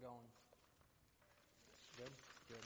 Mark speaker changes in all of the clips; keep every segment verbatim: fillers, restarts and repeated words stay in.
Speaker 1: going? Good, good.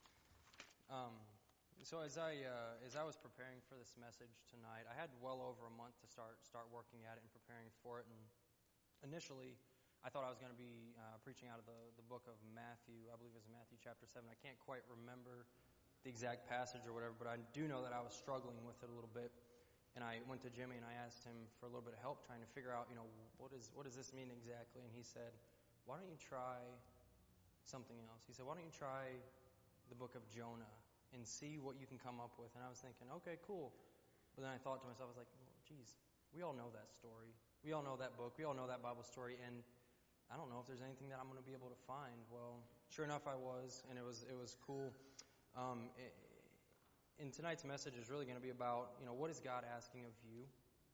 Speaker 1: Um, so as I uh, as I was preparing for this message tonight, I had well over a month to start start working at it and preparing for it. And initially, I thought I was going to be uh, preaching out of the the book of Matthew. I believe it was Matthew chapter seven. I can't quite remember the exact passage or whatever, but I do know that I was struggling with it a little bit. And I went to Jimmy and I asked him for a little bit of help trying to figure out, you know, what is what does this mean exactly? And he said, why don't you try something else? He said, why don't you try the book of Jonah and see what you can come up with? And I was thinking, okay, cool. But then I thought to myself, I was like, well, geez, we all know that story. We all know that book. We all know that Bible story. And I don't know if there's anything that I'm going to be able to find. Well, sure enough, I was, and it was it was cool. Um, it, And tonight's message is really going to be about, you know, what is God asking of you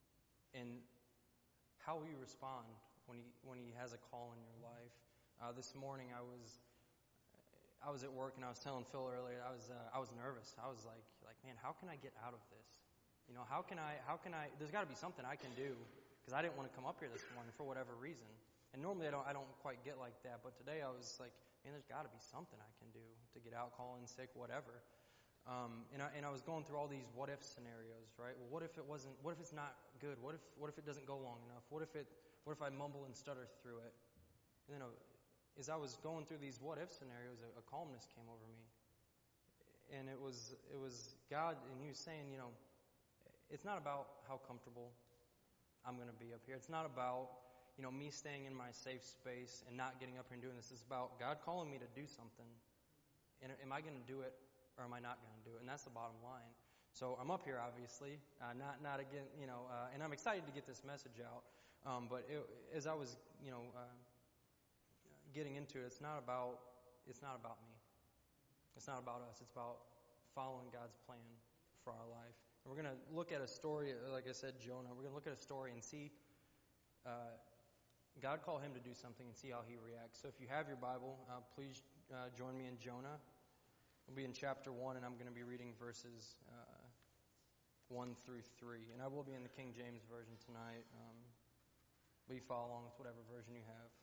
Speaker 1: and how will you respond when he when he has a call in your life. Uh, this morning I was I was at work and I was telling Phil earlier I was uh, I was nervous. I was like like man, how can I get out of this? You know, how can I how can I? There's got to be something I can do, because I didn't want to come up here this morning for whatever reason. And normally I don't I don't quite get like that, but today I was like, man, there's got to be something I can do to get out, call in sick, whatever. Um, and I and I was going through all these what if scenarios, right? Well, what if it wasn't? What if it's not good? What if what if it doesn't go long enough? What if it? What if I mumble and stutter through it? And then, uh, as I was going through these what if scenarios, a, a calmness came over me, and it was it was God, and He was saying, you know, it's not about how comfortable I'm going to be up here. It's not about, you know, me staying in my safe space and not getting up here and doing this. It's about God calling me to do something, and am I going to do it? Or am I not going to do it? And that's the bottom line. So I'm up here, obviously, uh, not not again, you know, uh, and I'm excited to get this message out. Um, but it, as I was, you know, uh, getting into it, it's not about it's not about me. It's not about us. It's about following God's plan for our life. And we're going to look at a story, like I said, Jonah. We're going to look at a story and see uh, God call him to do something and see how he reacts. So if you have your Bible, uh, please uh, join me in Jonah. We'll be in chapter one, and I'm going to be reading verses uh, one through three. And I will be in the King James Version tonight. Um, but you follow along with whatever version you have.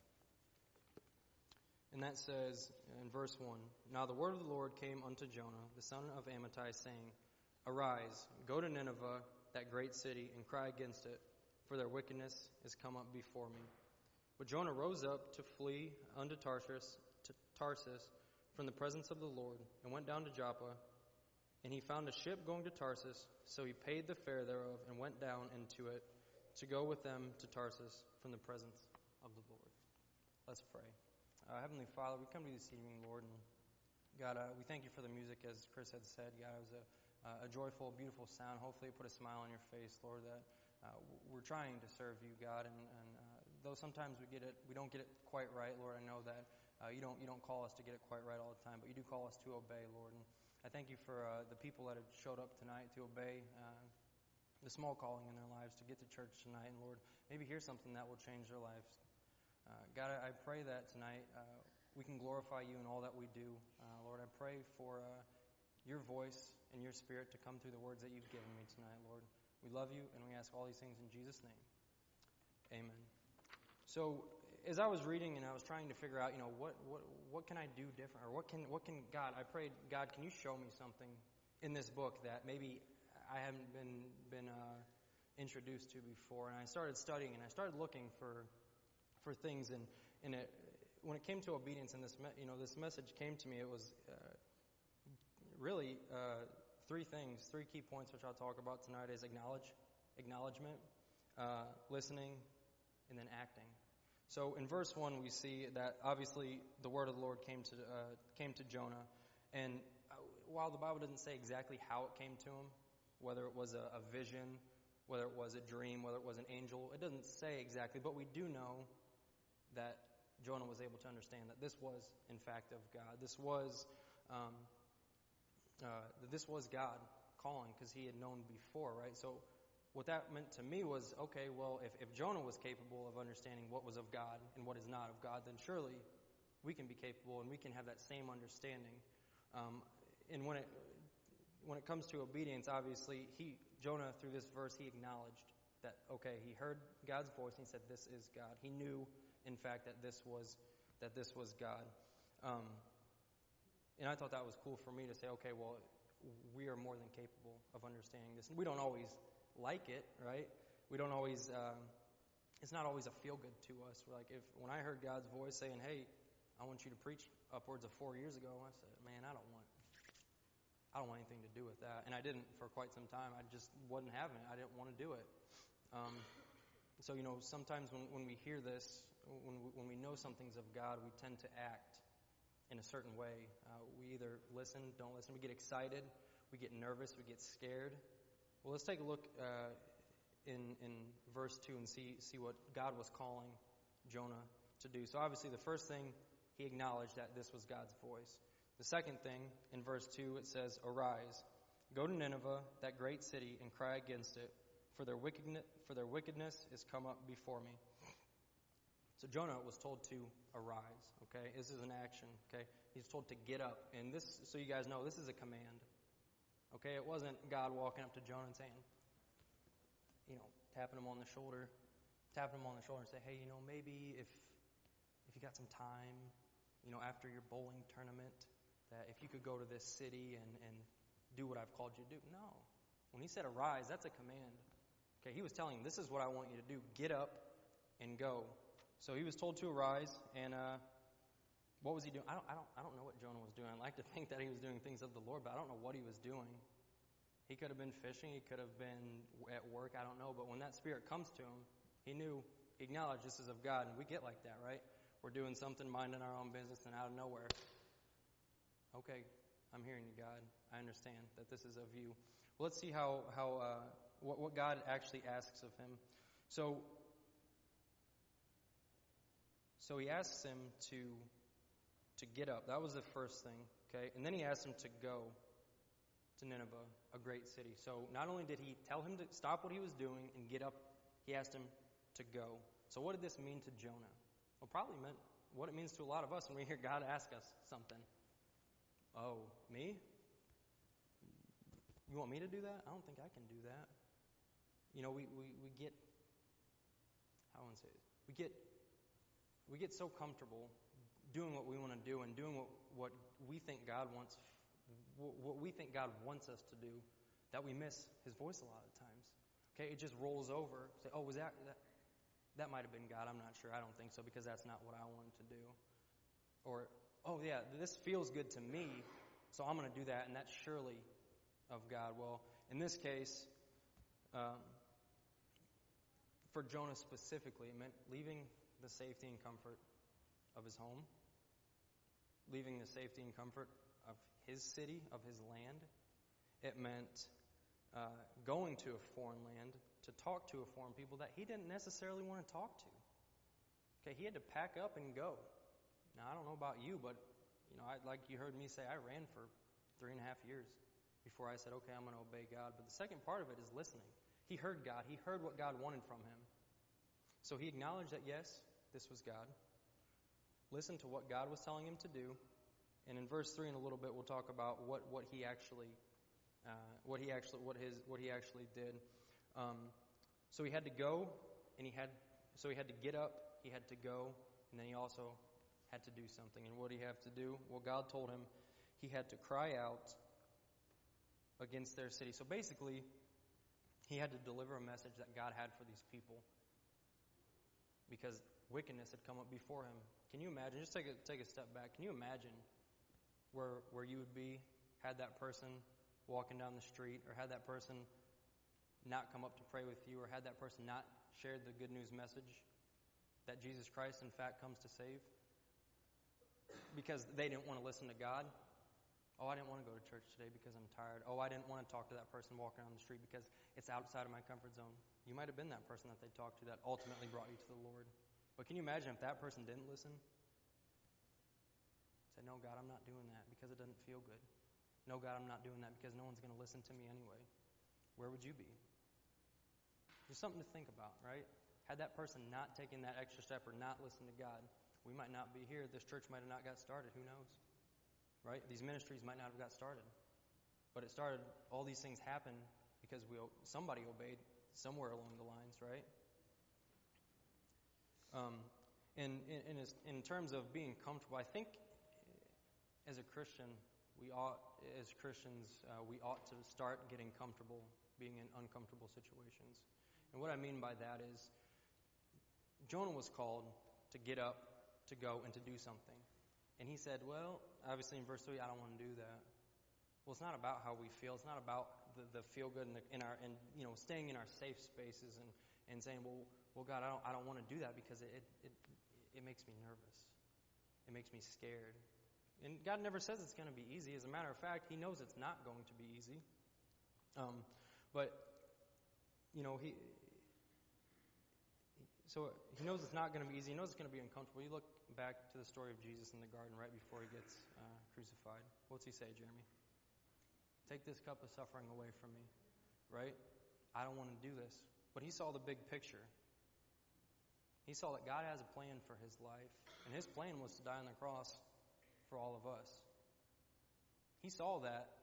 Speaker 1: And that says in verse one, Now the word of the Lord came unto Jonah, the son of Amittai, saying, Arise, go to Nineveh, that great city, and cry against it, for their wickedness is come up before me. But Jonah rose up to flee unto Tarshish, to Tarsus, from the presence of the Lord, and went down to Joppa, and he found a ship going to Tarsus, so he paid the fare thereof, and went down into it, to go with them to Tarsus from the presence of the Lord. Let's pray. Uh, Heavenly Father, we come to you this evening, Lord, and God, uh, we thank you for the music, as Chris had said. God, it was a, uh, a joyful, beautiful sound. Hopefully it put a smile on your face, Lord, that uh, we're trying to serve you, God, and, and uh, though sometimes we get it, we don't get it quite right, Lord, I know that uh, you don't you don't call us to get it quite right all the time, but you do call us to obey, Lord. And I thank you for uh, the people that have showed up tonight to obey uh, the small calling in their lives, to get to church tonight, and Lord, maybe hear something that will change their lives. Uh, God, I pray that tonight uh, we can glorify you in all that we do. Uh, Lord, I pray for uh, your voice and your spirit to come through the words that you've given me tonight, Lord. We love you, and we ask all these things in Jesus' name. Amen. So, as I was reading and I was trying to figure out, you know, what what what can I do different, or what can what can God? I prayed, God, can you show me something in this book that maybe I haven't been been uh, introduced to before? And I started studying, and I started looking for. for things, and, and it, when it came to obedience, and this, me, you know, this message came to me, it was uh, really uh, three things, three key points, which I'll talk about tonight, is acknowledge, acknowledgement, uh, listening, and then acting. So in verse one, we see that obviously the word of the Lord came to uh, came to Jonah, and while the Bible doesn't say exactly how it came to him, whether it was a, a vision, whether it was a dream, whether it was an angel, it doesn't say exactly, but we do know that Jonah was able to understand that this was, in fact, of God. This was, um, uh, this was God calling, because he had known before, right? So what that meant to me was, okay, well, if, if Jonah was capable of understanding what was of God and what is not of God, then surely we can be capable and we can have that same understanding. Um, and when it when it comes to obedience, obviously, he Jonah, through this verse, he acknowledged that, okay, he heard God's voice and he said, this is God. He knew, in fact, that this was that this was God. Um, and I thought that was cool for me to say, okay, well, we are more than capable of understanding this. And we don't always like it, right? We don't always, um, it's not always a feel-good to us. We're like, if when I heard God's voice saying, hey, I want you to preach upwards of four years ago, I said, man, I don't want I don't want anything to do with that. And I didn't for quite some time. I just wasn't having it. I didn't want to do it. Um, so, you know, sometimes when, when we hear this, when we, when we know something's of God, we tend to act in a certain way. Uh, we either listen, don't listen. We get excited. We get nervous. We get scared. Well, let's take a look uh, in in verse two and see see what God was calling Jonah to do. So obviously the first thing, he acknowledged that this was God's voice. The second thing, in verse two, it says, "Arise, go to Nineveh, that great city, and cry against it, for their wickedness, for their wickedness is come up before me." So Jonah was told to arise, okay? This is an action, okay? He's told to get up. And this, so you guys know, this is a command, okay? It wasn't God walking up to Jonah and saying, you know, tapping him on the shoulder, tapping him on the shoulder and say, hey, you know, maybe if if you got some time, you know, after your bowling tournament, that if you could go to this city and, and do what I've called you to do. No. When he said arise, that's a command. Okay, he was telling him, this is what I want you to do. Get up and go. So he was told to arise, and uh, what was he doing? I don't, I don't, I don't know what Jonah was doing. I like to think that he was doing things of the Lord, but I don't know what he was doing. He could have been fishing. He could have been at work. I don't know. But when that spirit comes to him, he knew, he acknowledged this is of God. And we get like that, right? We're doing something, minding our own business, and out of nowhere, okay, I'm hearing you, God. I understand that this is of you. Well, let's see how how uh, what, what God actually asks of him. So. So he asks him to to get up. That was the first thing, okay? And then he asked him to go to Nineveh, a great city. So not only did he tell him to stop what he was doing and get up, he asked him to go. So what did this mean to Jonah? Well, probably meant what it means to a lot of us when we hear God ask us something. Oh, me? You want me to do that? I don't think I can do that. You know, we, we, we get, how do I say this? We get We get so comfortable doing what we want to do and doing what, what we think God wants, what we think God wants us to do, that we miss His voice a lot of times. Okay, it just rolls over. Say, oh, was that that? That might have been God. I'm not sure. I don't think so because that's not what I wanted to do. Or, oh yeah, this feels good to me, so I'm going to do that, and that's surely of God. Well, in this case, um, for Jonah specifically, it meant leaving the safety and comfort of his home, leaving the safety and comfort of his city, of his land. It meant uh, going to a foreign land to talk to a foreign people that he didn't necessarily want to talk to. Okay, he had to pack up and go. Now, I don't know about you, but you know, I, like you heard me say, I ran for three and a half years before I said, okay, I'm going to obey God. But the second part of it is listening. He heard God. He heard what God wanted from him. So he acknowledged that, yes, this was God. Listen to what God was telling him to do. And in verse three in a little bit we'll talk about what, what he actually uh, what he actually what his what he actually did. Um, so he had to go and he had so he had to get up, he had to go, and then he also had to do something. And what did he have to do? Well, God told him he had to cry out against their city. So basically, he had to deliver a message that God had for these people, because wickedness had come up before him. Can you imagine? Just take a take a step back. Can you imagine where where you would be had that person walking down the street, or had that person not come up to pray with you, or had that person not shared the good news message that Jesus Christ, in fact, comes to save? Because they didn't want to listen to God. Oh, I didn't want to go to church today because I'm tired. Oh, I didn't want to talk to that person walking down the street because it's outside of my comfort zone. You might have been that person that they talked to that ultimately brought you to the Lord. But can you imagine if that person didn't listen? Say, no, God, I'm not doing that because it doesn't feel good. No, God, I'm not doing that because no one's going to listen to me anyway. Where would you be? There's something to think about, right? Had that person not taken that extra step or not listened to God, we might not be here. This church might have not got started. Who knows? Right? These ministries might not have got started. But it started, all these things happened because we somebody obeyed somewhere along the lines, right? Um, in in in, his, in terms of being comfortable, I think as a Christian, we ought, as Christians, uh, we ought to start getting comfortable being in uncomfortable situations. And what I mean by that is, Jonah was called to get up, to go, and to do something. And he said, well, obviously in verse three, I don't want to do that. Well, it's not about how we feel. It's not about the, the feel good in, the, in our, and you know, staying in our safe spaces and, and saying, well, well, God, I don't, I don't want to do that because it, it, it makes me nervous. It makes me scared. And God never says it's going to be easy. As a matter of fact, He knows it's not going to be easy. Um, but, you know, He... So He knows it's not going to be easy. He knows it's going to be uncomfortable. You look back to the story of Jesus in the garden right before He gets uh, crucified. What's He say, Jeremy? Take this cup of suffering away from me, right? I don't want to do this. But He saw the big picture. He saw that God has a plan for His life. And His plan was to die on the cross for all of us. He saw that,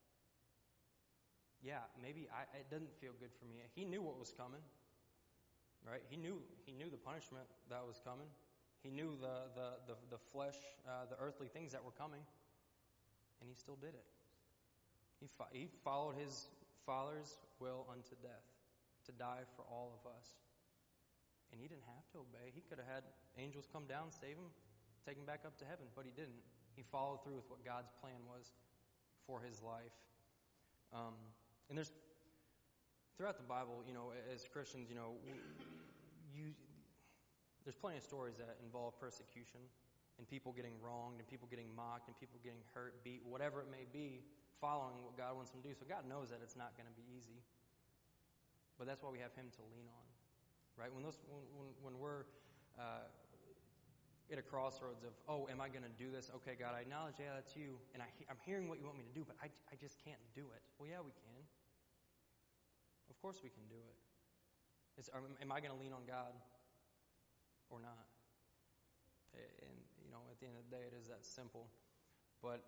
Speaker 1: yeah, maybe I, it doesn't feel good for me. He knew what was coming, right? He knew he knew the punishment that was coming. He knew the the the, the flesh, uh, the earthly things that were coming, and He still did it. He fo- he followed His Father's will unto death, to die for all of us. And He didn't have to obey. He could have had angels come down, save Him, take Him back up to heaven, but He didn't. He followed through with what God's plan was for His life. Um, and there's, throughout the Bible, you know, as Christians, you know, you, there's plenty of stories that involve persecution and people getting wronged and people getting mocked and people getting hurt, beat, whatever it may be, following what God wants them to do. So God knows that it's not going to be easy. But that's why we have Him to lean on, right? When those, when, when, when we're uh, at a crossroads of, oh, am I going to do this? Okay, God, I acknowledge, yeah, that's You, and I, I'm hearing what You want me to do, but I, I just can't do it. Well, yeah, we can. Of course we can do it. It's, am I going to lean on God or not? And, you know, at the end of the day, it is that simple. But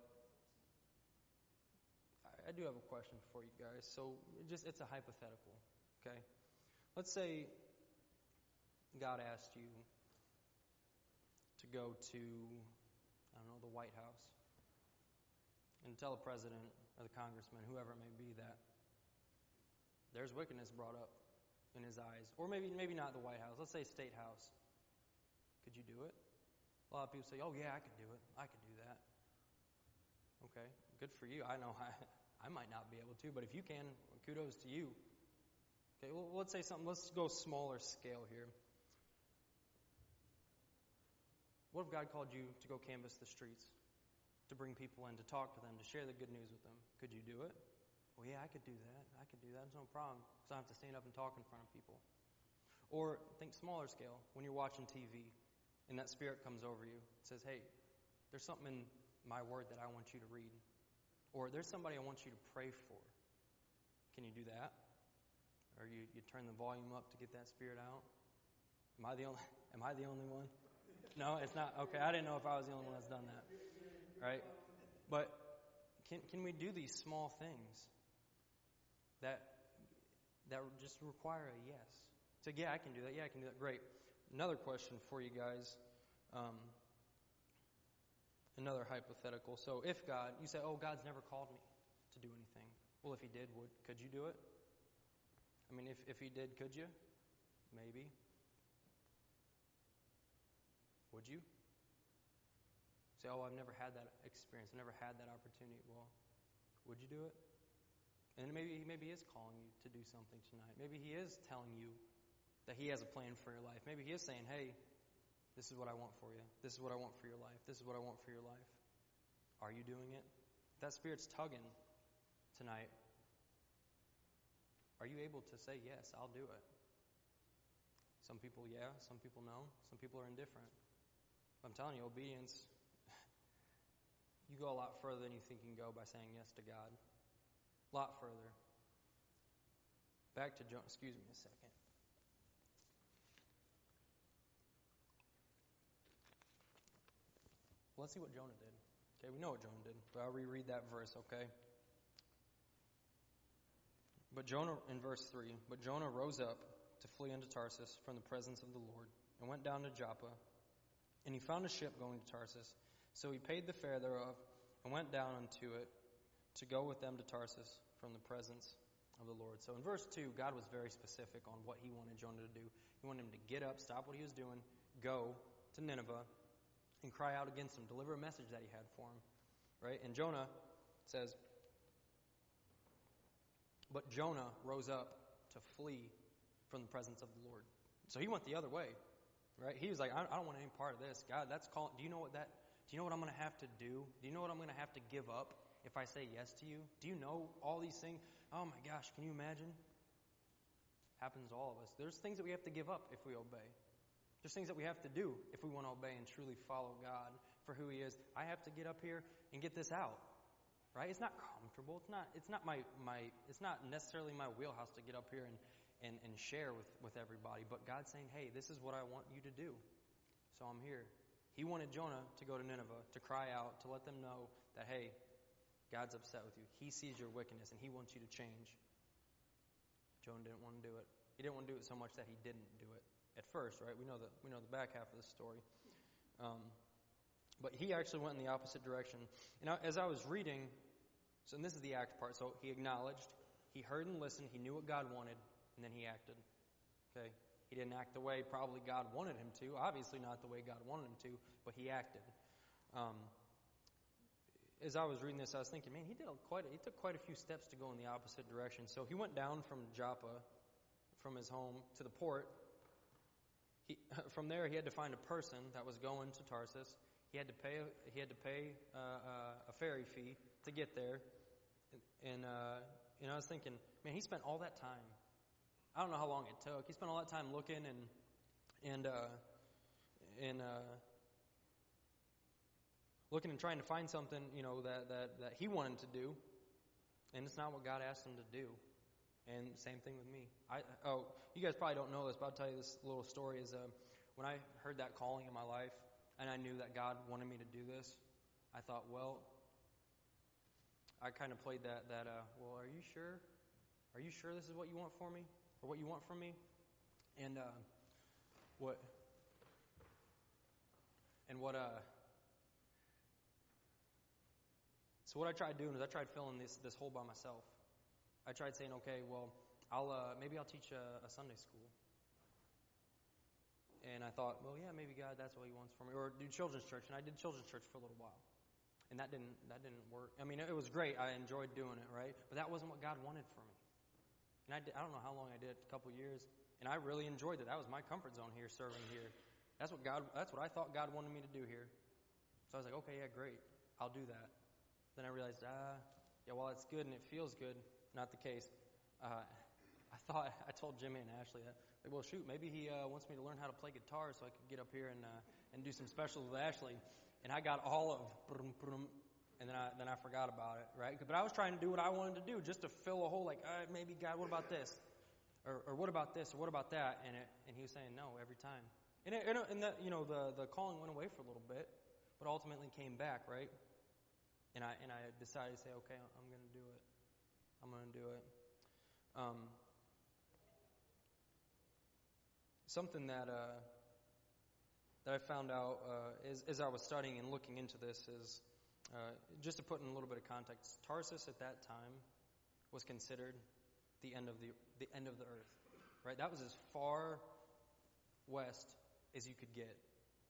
Speaker 1: I, I do have a question for you guys. So, it just it's a hypothetical, okay? Let's say God asked you to go to, I don't know, the White House and tell the president or the congressman, whoever it may be, that there's wickedness brought up in his eyes. Or maybe maybe not the White House. Let's say State House. Could you do it? A lot of people say, oh, yeah, I could do it. I could do that. Okay, good for you. I know I, I might not be able to, but if you can, kudos to you. Okay, well, let's say something. Let's go smaller scale here. What if God called you to go canvass the streets, to bring people in, to talk to them, to share the good news with them? Could you do it? Well, yeah, I could do that. I could do that. It's no problem. So I don't have to stand up and talk in front of people. Or think smaller scale. When you're watching T V and that Spirit comes over you, it says, hey, there's something in my word that I want you to read. Or there's somebody I want you to pray for. Can you do that? Or you, you turn the volume up to get that Spirit out? Am I the only, am I the only one? No, it's not. Okay, I didn't know if I was the only one that's done that. Right? But can can we do these small things that that just require a yes? So yeah, I can do that. Yeah, I can do that. Great. Another question for you guys. Um, another hypothetical. So if God, you say, oh, God's never called me to do anything. Well, if He did, would could you do it? I mean, if, if He did, could you? Maybe. Would you? Say, oh, I've never had that experience. I've never had that opportunity. Well, would you do it? And maybe, maybe He is calling you to do something tonight. Maybe He is telling you that He has a plan for your life. Maybe He is saying, hey, this is what I want for you. This is what I want for your life. This is what I want for your life. Are you doing it? If that Spirit's tugging tonight, are you able to say, yes, I'll do it? Some people, yeah. Some people, no. Some people are indifferent. I'm telling you, obedience, you go a lot further than you think you can go by saying yes to God. A lot further. Back to Jonah. Excuse me a second. Well, let's see what Jonah did. Okay, we know what Jonah did, but I'll reread that verse, okay? But Jonah, in verse three, but Jonah rose up to flee unto Tarsus from the presence of the Lord, and went down to Joppa, And he found a ship going to Tarsus. So he paid the fare thereof, and went down unto it, to go with them to Tarsus from the presence of the Lord. So in verse two, God was very specific on what he wanted Jonah to do. He wanted him to get up, stop what he was doing, go to Nineveh, and cry out against him, deliver a message that he had for him. Right? And Jonah says, but Jonah rose up to flee from the presence of the Lord. So he went the other way. Right? He was like, I don't want any part of this. God, that's calling. Do you know what that? Do you know what I'm going to have to do? Do you know what I'm going to have to give up if I say yes to you? Do you know all these things? Oh my gosh, can you imagine? Happens to all of us. There's things that we have to give up if we obey. There's things that we have to do if we want to obey and truly follow God for who He is. I have to get up here and get this out. Right? It's not comfortable. It's not. It's not my my. It's not necessarily my wheelhouse to get up here and and, and share with, with everybody. But God's saying, hey, this is what I want you to do. So I'm here. He wanted Jonah to go to Nineveh, to cry out, to let them know that, hey, God's upset with you. He sees your wickedness, and He wants you to change. Jonah didn't want to do it. He didn't want to do it so much that he didn't do it at first, right? We know the, we know the back half of the story. Um, but he actually went in the opposite direction. And I, as I was reading, so and this is the act part, so he acknowledged, he heard and listened, he knew what God wanted, and then he acted. Okay? He didn't act the way probably God wanted him to. Obviously not the way God wanted him to, but he acted. Um, as I was reading this, I was thinking, man, he did quite. A, he took quite a few steps to go in the opposite direction. So he went down from Joppa, from his home to the port. He, from there, he had to find a person that was going to Tarsus. He had to pay. He had to pay uh, uh, a ferry fee to get there. And uh, you know, I was thinking, man, he spent all that time. I don't know how long it took. He spent all that time looking and and uh, and uh, looking and trying to find something, you know, that, that, that he wanted to do, and it's not what God asked him to do. And same thing with me. I oh, you guys probably don't know this, but I'll tell you this little story. Is uh, when I heard that calling in my life, and I knew that God wanted me to do this, I thought, well, I kind of played that that. Uh, well, are you sure? Are you sure this is what you want for me? Or what you want from me, and uh, what, and what, uh, so what I tried doing is I tried filling this, this hole by myself. I tried saying, okay, well, I'll, uh, maybe I'll teach a, a Sunday school. And I thought, well, yeah, maybe God, that's what He wants for me. Or do children's church, and I did children's church for a little while. And that didn't, that didn't work. I mean, it was great. I enjoyed doing it, right? But that wasn't what God wanted for me. And I, did, I don't know how long I did it, a couple years, and I really enjoyed it. That was my comfort zone here, serving here. That's what God. That's what I thought God wanted me to do here. So I was like, okay, yeah, great, I'll do that. Then I realized, ah, yeah, while it's good and it feels good, not the case. Uh, I thought I told Jimmy and Ashley that, like, well, shoot, maybe he uh, wants me to learn how to play guitar so I could get up here and uh, and do some specials with Ashley. And I got all of. And then I then I forgot about it, right? But I was trying to do what I wanted to do, just to fill a hole. Like, uh, maybe God, what about this, or or what about this, or what about that? And it and He was saying no every time. And it, and, and that, you know, the the calling went away for a little bit, but ultimately came back, right? And I and I decided to say, okay, I'm going to do it. I'm going to do it. Um, something that uh, that I found out uh, as as I was studying and looking into this is. Uh, just to put in a little bit of context, Tarsus at that time was considered the end of the the end of the earth, right? That was as far west as you could get.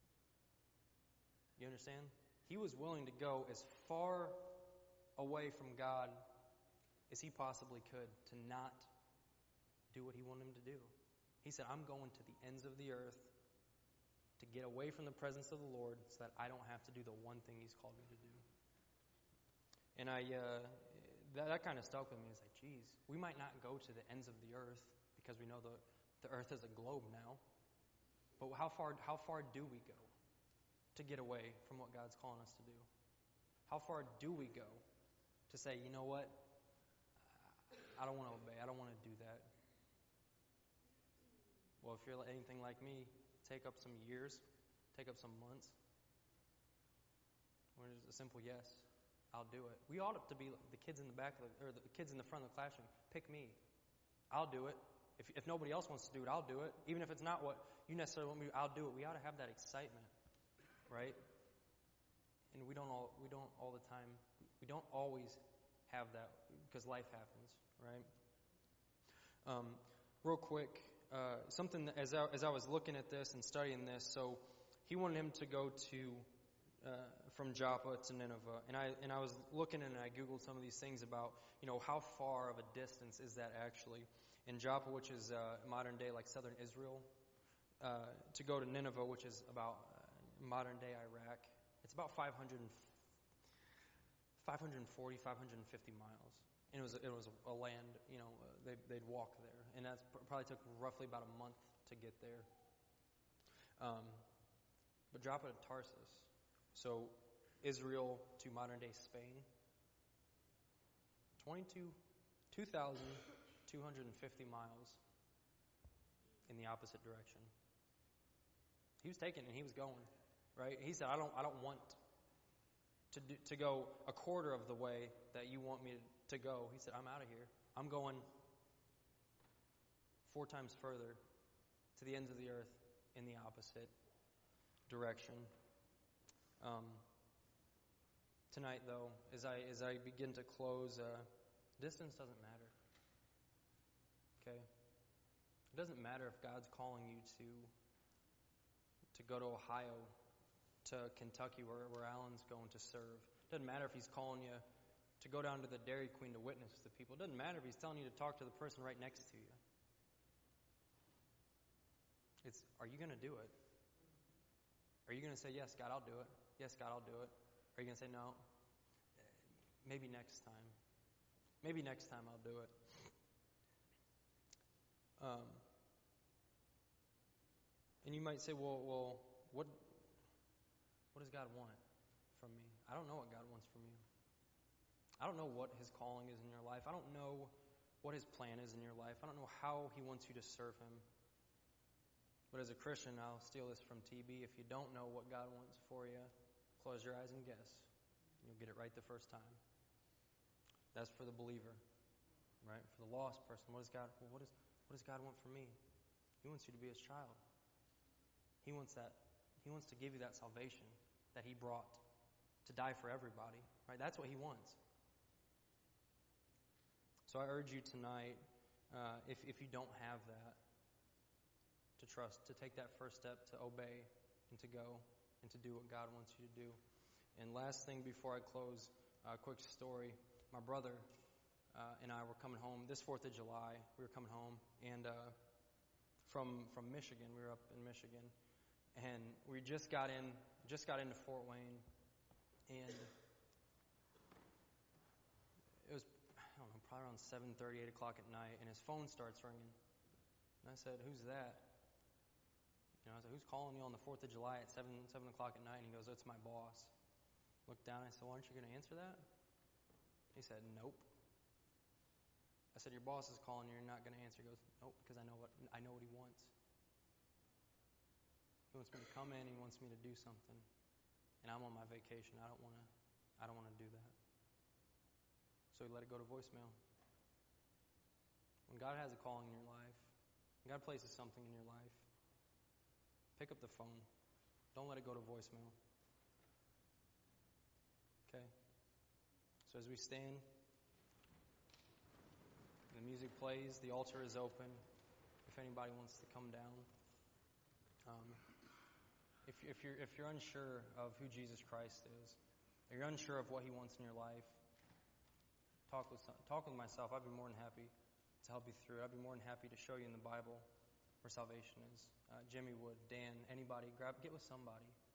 Speaker 1: You understand? He was willing to go as far away from God as he possibly could to not do what He wanted him to do. He said, I'm going to the ends of the earth to get away from the presence of the Lord so that I don't have to do the one thing He's called me to do. And I, uh, that, that kind of stuck with me. It's like, geez, we might not go to the ends of the earth because we know the, the earth is a globe now. But how far, how far do we go to get away from what God's calling us to do? How far do we go to say, you know what? I don't want to obey. I don't want to do that. Well, if you're anything like me, take up some years, take up some months. Or just a simple yes. I'll do it. We ought to be the kids in the back of the, or the kids in the front of the classroom. Pick me. I'll do it. If if nobody else wants to do it, I'll do it. Even if it's not what you necessarily want me to do, I'll do it. We ought to have that excitement. right? And we don't all we don't all the time we don't always have that because life happens, right? Um, real quick, uh, something that, as I, as I was looking at this and studying this, so he wanted him to go to uh, from Joppa to Nineveh, and I and I was looking and I googled some of these things about you know how far of a distance is that actually. In Joppa, which is uh, modern day like southern Israel, uh, to go to Nineveh, which is about uh, modern day Iraq, it's about five hundred, five forty, five fifty miles. And it was it was a land, you know, uh, they, they'd walk there, and that probably took roughly about a month to get there. Um, but Joppa to Tarsus, so Israel to modern day Spain, twenty-two, two thousand two hundred fifty miles in the opposite direction. He was taking it and he was going, right? He said, I don't I don't want to do, to go a quarter of the way that you want me to, to go. He said, I'm out of here. I'm going four times further to the ends of the earth in the opposite direction. Um, tonight, though, as I as I begin to close, uh, distance doesn't matter. Okay? It doesn't matter if God's calling you to to go to Ohio, to Kentucky, where, where Alan's going to serve. It doesn't matter if he's calling you to go down to the Dairy Queen to witness to people. It doesn't matter if he's telling you to talk to the person right next to you. It's, are you going to do it? Are you going to say, yes, God, I'll do it. Yes, God, I'll do it. Are you going to say, no? Maybe next time. Maybe next time I'll do it. Um, and you might say, well, well, what, what does God want from me? I don't know what God wants from you. I don't know what His calling is in your life. I don't know what His plan is in your life. I don't know how He wants you to serve Him. But as a Christian, I'll steal this from T B. If you don't know what God wants for you, close your eyes and guess. You'll get it right the first time. That's for the believer, right? For the lost person, what does God? Well, what, is, what does God want from me? He wants you to be His child. He wants that. He wants to give you that salvation that He brought to die for everybody, right? That's what He wants. So I urge you tonight, uh, if if you don't have that, to trust, to take that first step, to obey, and to go, and to do what God wants you to do. And last thing before I close, a uh, quick story. My brother uh, and I were coming home this fourth of July. We were coming home, and uh, from from Michigan, we were up in Michigan, and we just got in, just got into Fort Wayne, and it was, I don't know, probably around seven thirty, eight o'clock at night, and his phone starts ringing. And I said, "Who's that?" You know, I said, "Who's calling you on the fourth of July at seven seven o'clock at night?" And he goes, "It's my boss." Looked down, I said, "Well, aren't you going to answer that?" He said, "Nope." I said, "Your boss is calling you, you're not going to answer." He goes, "Nope, because I know what I know what he wants. He wants me to come in, he wants me to do something. And I'm on my vacation. I don't want to I don't want to do that." So he let it go to voicemail. When God has a calling in your life, when God places something in your life, pick up the phone. Don't let it go to voicemail. Okay? So as we stand, the music plays, the altar is open. If anybody wants to come down. Um, if, if, you're, if you're unsure of who Jesus Christ is, or you're unsure of what He wants in your life, talk with talk with myself. I'd be more than happy to help you through. I'd be more than happy to show you in the Bible where salvation is. Uh, Jimmy would, Dan, anybody, grab, get with somebody.